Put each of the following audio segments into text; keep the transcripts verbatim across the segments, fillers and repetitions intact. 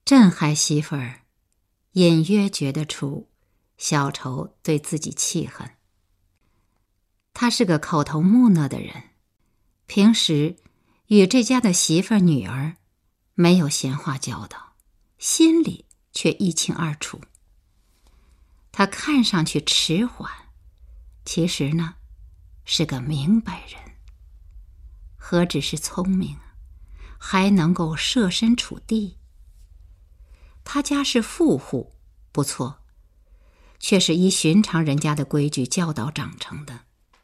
镇海媳妇儿隐约觉得出小仇对自己气恨。他是个口头木讷的人，平时与这家的媳妇儿女儿没有闲话交道，心里却一清二楚。他看上去迟缓，其实呢是个明白人。何止是聪明，还能够设身处地。他家是富户，不错，却是依寻常人家的规矩教导长成的。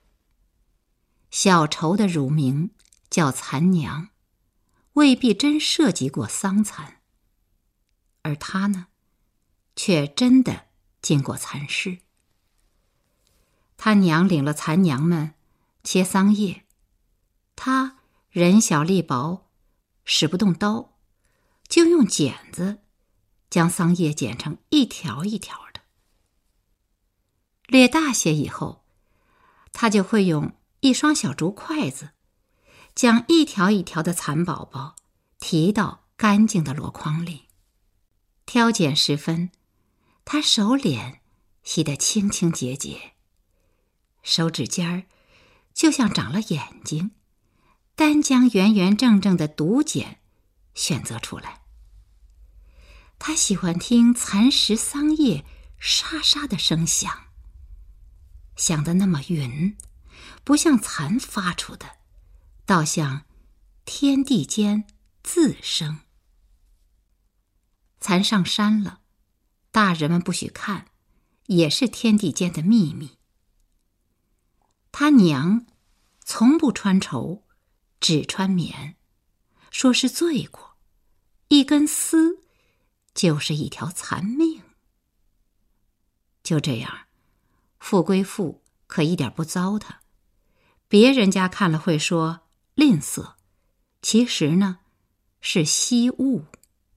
小仇的乳名叫残娘，未必真涉及过丧残，而他呢，却真的经过残事。他娘领了残娘们切桑叶，他人小力薄，使不动刀，就用剪子将桑叶剪成一条一条的。略大些以后，他就会用一双小竹筷子将一条一条的蚕宝宝提到干净的箩筐里。挑拣时分，他手脸洗得清清洁洁，手指尖儿就像长了眼睛，单将圆圆正正的独剪选择出来。他喜欢听蚕食桑叶沙沙的声响，响得那么匀，不像蚕发出的，倒像天地间自生。蚕上山了，大人们不许看，也是天地间的秘密。他娘从不穿绸，只穿棉，说是罪过，一根丝就是一条残命。就这样，富归富，可一点不糟蹋。别人家看了会说吝啬，其实呢是惜物。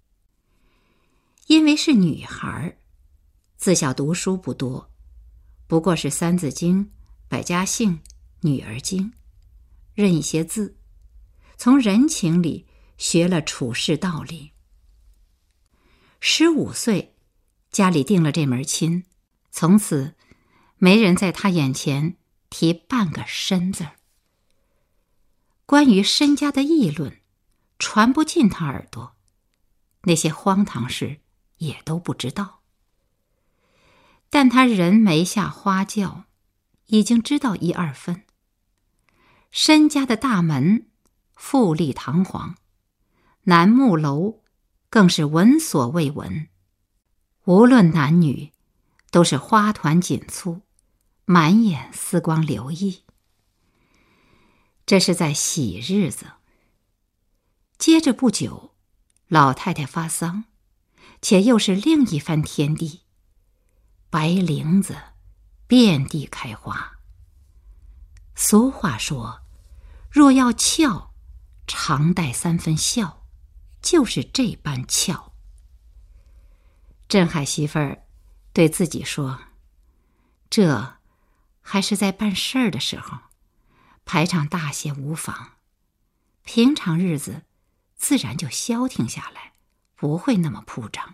因为是女孩，自小读书不多，不过是三字经、百家姓、女儿经，认一些字，从人情里学了处世道理。十五岁，家里定了这门亲，从此没人在他眼前提半个身字儿。关于身家的议论传不进他耳朵，那些荒唐事也都不知道。但他人没下花轿，已经知道一二分。身家的大门富丽堂皇，楠木楼更是闻所未闻，无论男女都是花团锦簇，满眼丝光流溢。这是在喜日子。接着不久，老太太发丧，且又是另一番天地，白绫子遍地开花。俗话说，若要俏，常带三分孝，就是这般俏。镇海媳妇儿对自己说，这还是在办事儿的时候，排场大些无妨，平常日子自然就消停下来，不会那么铺张。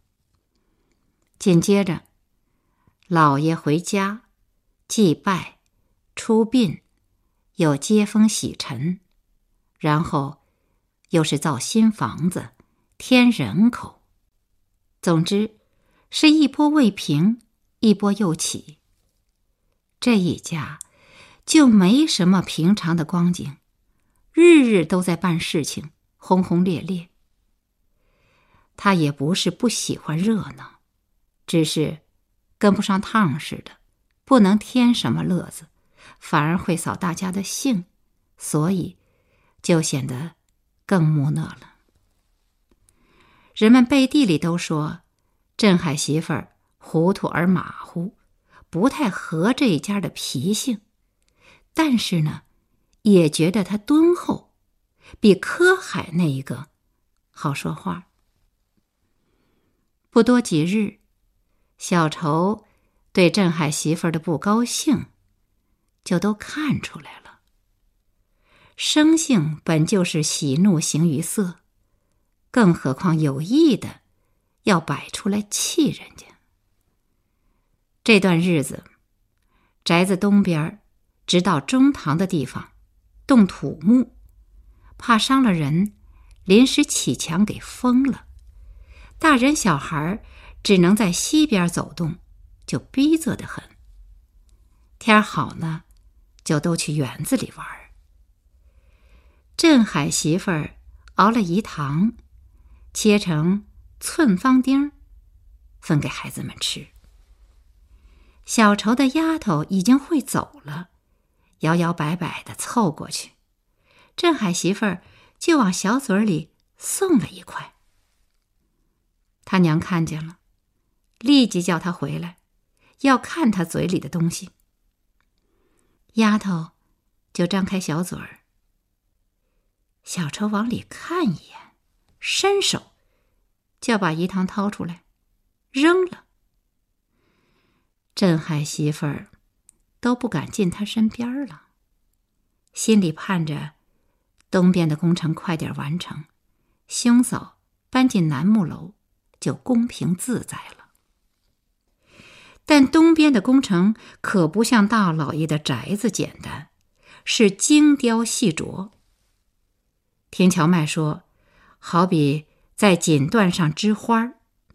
紧接着，老爷回家祭拜出殡，又接风洗尘，然后又是造新房子添人口，总之是一波未平一波又起。这一家就没什么平常的光景，日日都在办事情，轰轰烈烈。他也不是不喜欢热闹，只是跟不上趟似的，不能添什么乐子，反而会扫大家的兴，所以就显得更木讷了。人们背地里都说镇海媳妇儿糊涂而马虎，不太合这一家的脾性，但是呢，也觉得他敦厚，比柯海那一个好说话。不多几日，小仇对镇海媳妇儿的不高兴就都看出来了。生性本就是喜怒形于色，更何况有意的要摆出来气人家。这段日子，宅子东边直到中堂的地方动土木，怕伤了人，临时起墙给封了。大人小孩只能在西边走动，就逼仄得很。天好呢，就都去园子里玩。镇海媳妇儿熬了饴糖，切成寸方丁，分给孩子们吃。小愁的丫头已经会走了，摇摇摆摆地凑过去，镇海媳妇儿就往小嘴里送了一块。他娘看见了，立即叫他回来，要看他嘴里的东西。丫头就张开小嘴儿，小愁往里看一眼，伸手就要把饴糖掏出来扔了。镇海媳妇儿都不敢进他身边了，心里盼着东边的工程快点完成，兄嫂搬进楠木楼就公平自在了。但东边的工程可不像大老爷的宅子简单，是精雕细琢。听荞麦说，好比在锦缎上织花。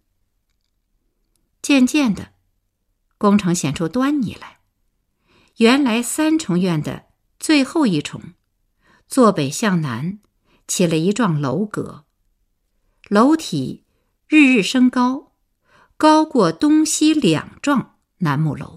渐渐的，工程显出端倪来。原来三重院的最后一重，坐北向南，起了一幢楼阁，楼体日日升高，高过东西两幢楠木楼。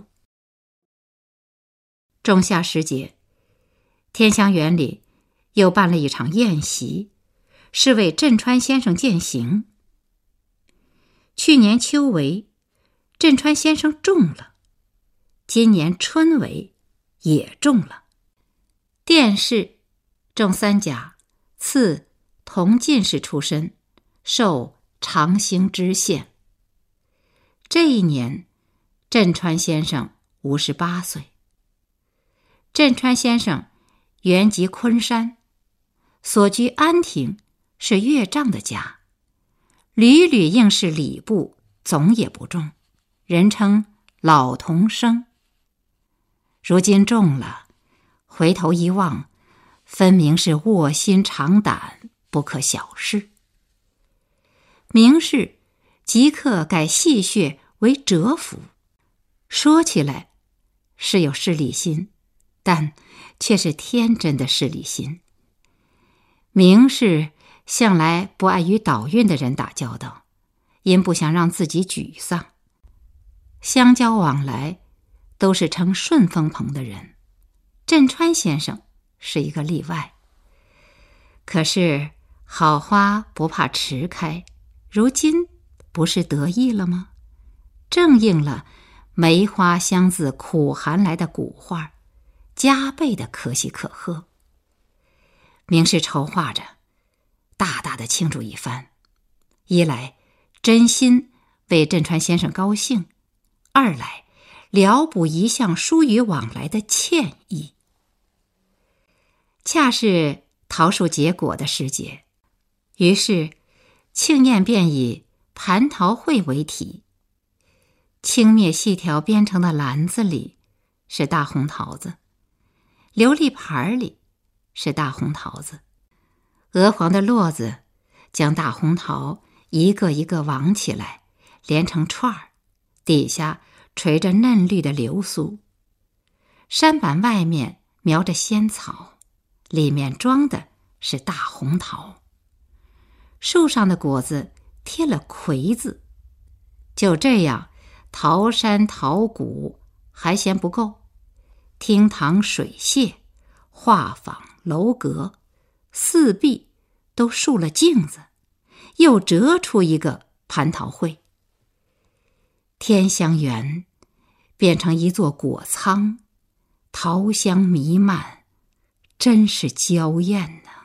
仲夏时节，天香园里又办了一场宴席，是为镇川先生饯行。去年秋闱，镇川先生中了，今年春闱也中了。殿试中三甲，赐同进士出身，授长兴知县。这一年，镇川先生五十八岁。镇川先生原籍昆山，所居安亭是岳丈的家，屡屡应试礼部，总也不中，人称老童生。如今中了，回头一望，分明是卧薪尝胆，不可小视。明士即刻改戏谑为蛰伏，说起来是有势利心，但却是天真的势利心。明士向来不爱与倒运的人打交道，因不想让自己沮丧，相交往来都是乘顺风棚的人，镇川先生是一个例外。可是好花不怕迟开，如今不是得意了吗？正应了梅花香自苦寒来的古话，加倍的可喜可贺。明士筹划着大大的庆祝一番，一来真心为镇川先生高兴，二来疗补一向疏于往来的歉意。恰是桃树结果的时节，于是庆宴便以蟠桃会为题，青篾细条编成的篮子里是大红桃子，琉璃盘里是大红桃子，鹅黄的络子将大红桃一个一个网起来，连成串儿，底下垂着嫩绿的流苏。山板外面描着仙草，里面装的是大红桃。树上的果子贴了葵字。就这样，桃山桃谷还嫌不够，厅堂水榭、画舫楼阁四壁都竖了镜子，又折出一个蟠桃会。天香园变成一座果仓，桃香弥漫，真是娇艳呢。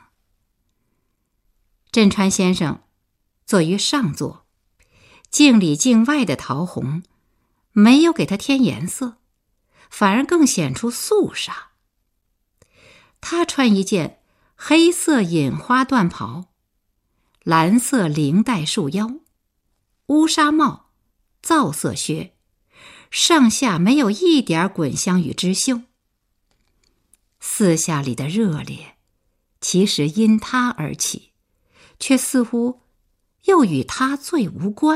镇川先生坐于上座，镜里镜外的桃红没有给他添颜色，反而更显出肃杀。他穿一件黑色引花缎袍，蓝色绫带束腰， 乌纱帽、皂色靴，上下没有一点滚香与织绣。四下里的热烈，其实因他而起，却似乎又与他最无关。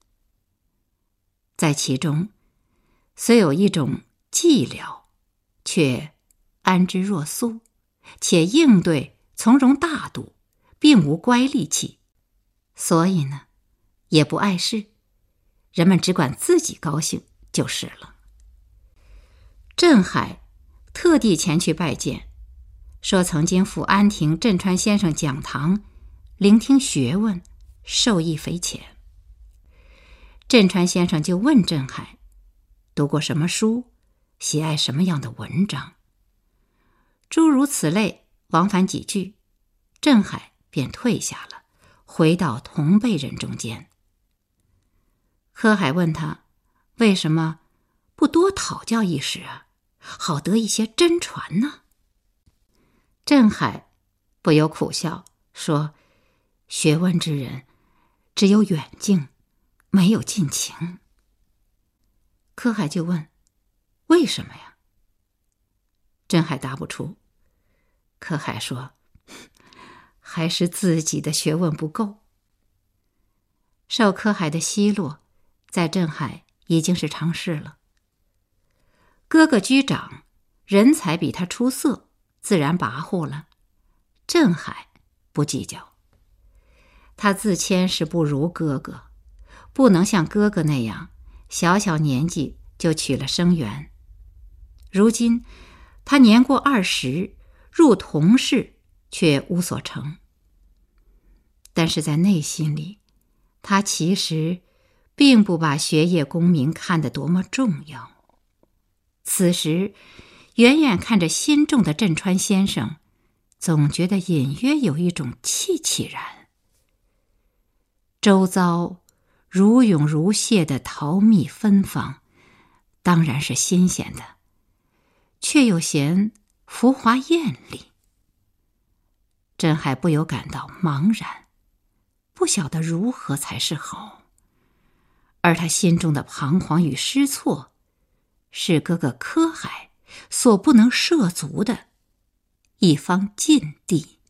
在其中，虽有一种寂寥，却安之若素，且应对从容大度，并无乖戾气。所以呢，也不碍事，人们只管自己高兴就是了。镇海特地前去拜见，说曾经赴安亭镇川先生讲堂，聆听学问，受益匪浅。镇川先生就问镇海，读过什么书，喜爱什么样的文章。诸如此类，往返几句，镇海便退下了，回到同辈人中间。柯海问他，为什么不多讨教一时啊，好得一些真传呢？镇海不由苦笑，说，学问之人，只有远近，没有近情。柯海就问，为什么呀？镇海答不出。柯海说，还是自己的学问不够。受柯海的奚落，在镇海已经是常事了。哥哥居长，人才比他出色，自然跋扈了。镇海不计较，他自谦是不如哥哥，不能像哥哥那样小小年纪就娶了生源。如今他年过二十，入童事却无所成。但是在内心里，他其实并不把学业功名看得多么重要。此时远远看着心重的镇川先生，总觉得隐约有一种气气然。周遭如涌如泻的桃蜜芬芳，当然是新鲜的，却又嫌浮华艳丽。镇海不由感到茫然，不晓得如何才是好。而他心中的彷徨与失措，是哥哥柯海所不能涉足的一方禁地。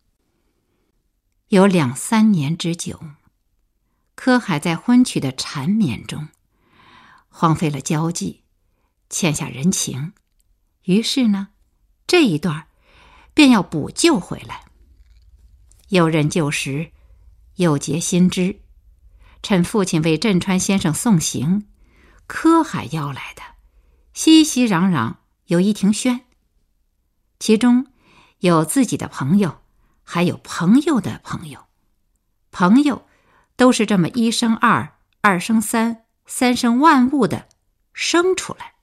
有两三年之久，柯海在婚娶的缠绵中荒废了交际，欠下人情，于是呢，这一段便要补救回来。又认旧时，又结新枝，趁父亲为镇川先生送行，柯海邀来的熙熙攘攘有一庭轩，其中有自己的朋友，还有朋友的朋友，朋友都是这么一生二，二生三，三生万物的生出来。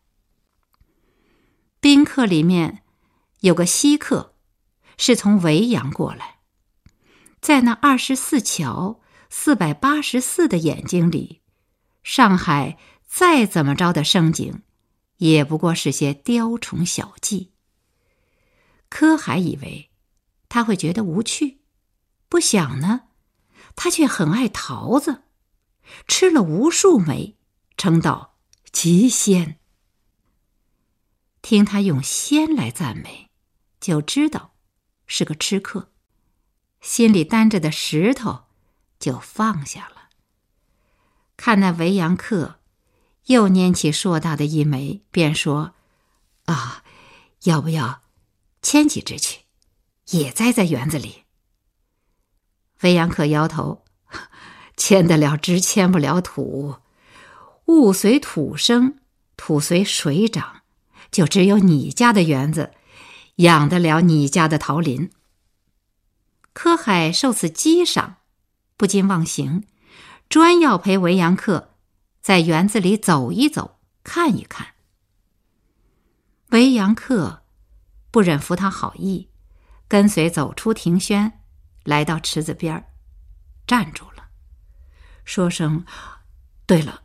宾客里面有个稀客，是从维扬过来，在那二十四桥四百八十四的眼睛里，上海再怎么着的盛景，也不过是些雕虫小技。柯海以为他会觉得无趣，不想呢，他却很爱桃子，吃了无数枚，称道极鲜。听他用鲜来赞美，就知道是个吃客，心里担着的石头就放下了。看那维扬客又拈起硕大的一枚，便说，啊，要不要牵几只去，也栽在园子里？维扬客摇头，牵得了枝，牵不了土，物随土生，土随水长，就只有你家的园子养得了你家的桃林。柯海受此激赏，不禁忘形，专要陪维扬客在园子里走一走，看一看。维扬客不忍服他好意，跟随走出庭轩，来到池子边儿，站住了，说声对了。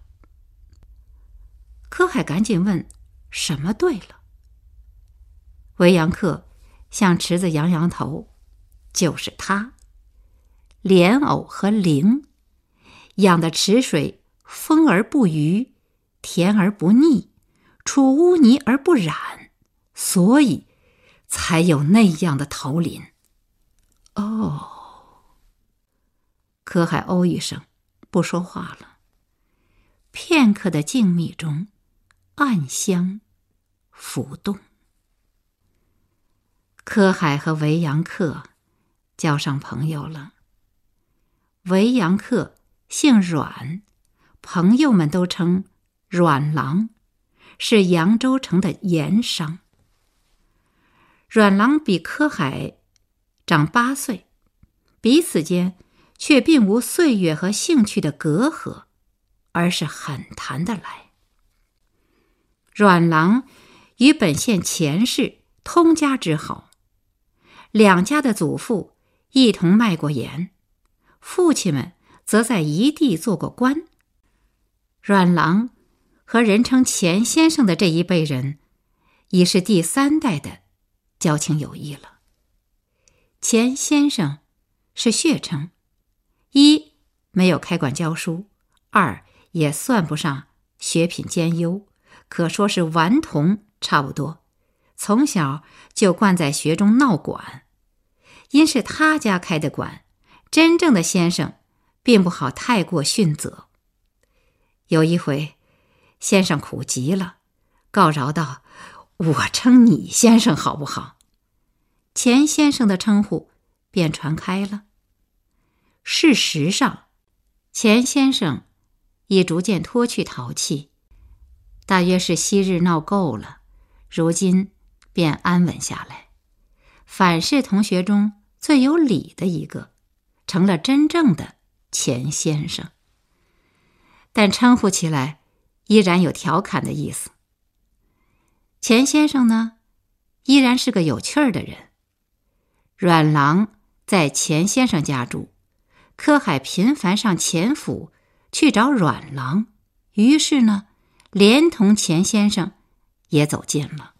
柯海赶紧问，什么对了？维扬客向池子扬扬头，就是他。莲藕和菱， 养的池水丰而不渝，甜而不腻，出污泥而不染，所以才有那样的桃林。哦，柯海哦一声，不说话了。片刻的静谧中，暗香浮动。柯海和维扬克交上朋友了。维扬克姓阮，朋友们都称阮郎，是扬州城的盐商。阮郎比柯海长八岁，彼此间却并无岁月和兴趣的隔阂，而是很谈得来。阮郎与本县钱氏通家之好，两家的祖父一同卖过盐，父亲们则在一地做过官。阮郎和人称钱先生的这一辈人，已是第三代的交情友谊了。钱先生是血称，一没有开馆教书，二也算不上学品兼优，可说是顽童差不多，从小就惯在学中闹馆。因是他家开的馆，真正的先生并不好太过训责。有一回，先生苦极了，告饶道：“我称你先生好不好？”钱先生的称呼便传开了。事实上，钱先生已逐渐脱去淘气，大约是昔日闹够了，如今便安稳下来，反是同学中最有礼的一个，成了真正的钱先生。但称呼起来依然有调侃的意思。钱先生呢，依然是个有趣儿的人。阮郎在钱先生家住，柯海频繁上钱府去找阮郎，于是呢，连同钱先生也走近了。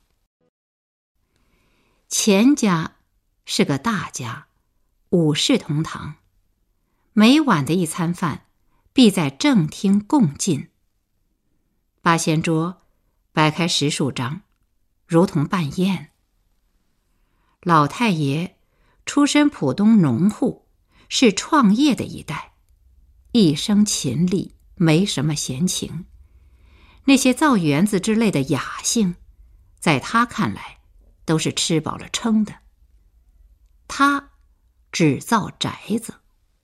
钱家是个大家，五世同堂，每晚的一餐饭必在正厅共进。八仙桌摆开十数张，如同办宴。老太爷出身浦东农户，是创业的一代，一生勤力，没什么闲情。那些造园子之类的雅兴，在他看来都是吃饱了撑的。他只造宅子。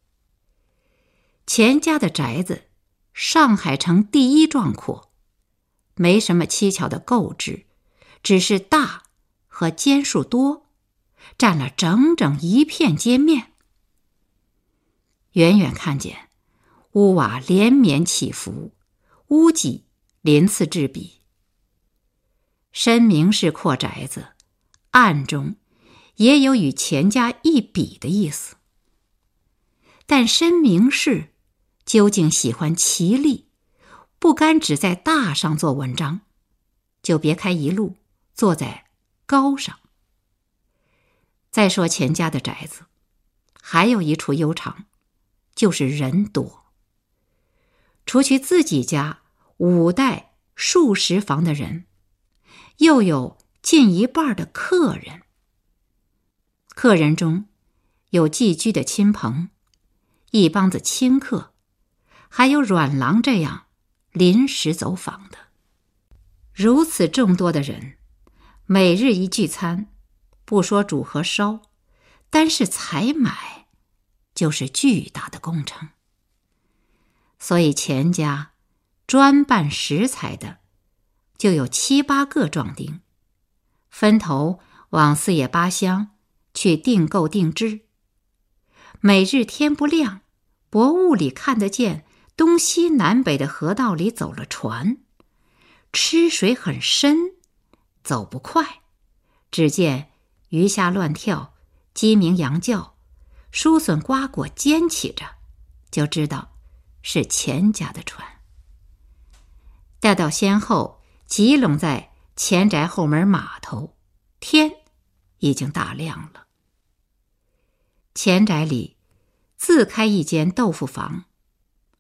钱家的宅子，上海城第一壮阔，没什么蹊跷的构置，只是大和间数多，占了整整一片街面。远远看见，屋瓦连绵起伏，屋脊鳞次栉比。申明式阔宅子，暗中也有与钱家一比的意思。但申明式究竟喜欢奇丽，不甘只在大上做文章，就别开一路，坐在高上。再说钱家的宅子，还有一处悠长，就是人多。除去自己家五代数十房的人，又有近一半的客人。客人中有寄居的亲朋，一帮子亲客，还有阮郎这样临时走访的。如此众多的人，每日一聚餐，不说煮和烧，单是采买就是巨大的工程。所以钱家专办食材的就有七八个壮丁，分头往四野八乡去订购定制。每日天不亮，薄雾里看得见东西南北的河道里走了船，吃水很深，走不快，只见鱼虾乱跳，鸡鸣羊叫，蔬笋瓜果尖起着，就知道是钱家的船。待到先后集拢在钱宅后门码头，天已经大亮了。钱宅里自开一间豆腐房，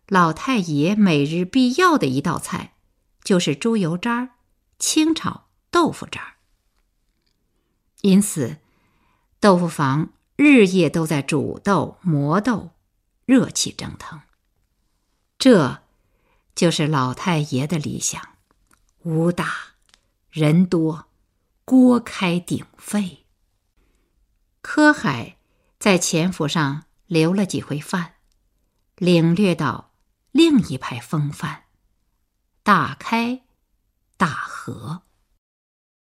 老太爷每日必要的一道菜就是猪油渣清炒豆腐渣。因此豆腐房日夜都在煮豆磨豆，热气蒸腾。这就是老太爷的理想，屋大人多，锅开鼎沸。柯海在前府上留了几回饭，领略到另一派风范，大开大合。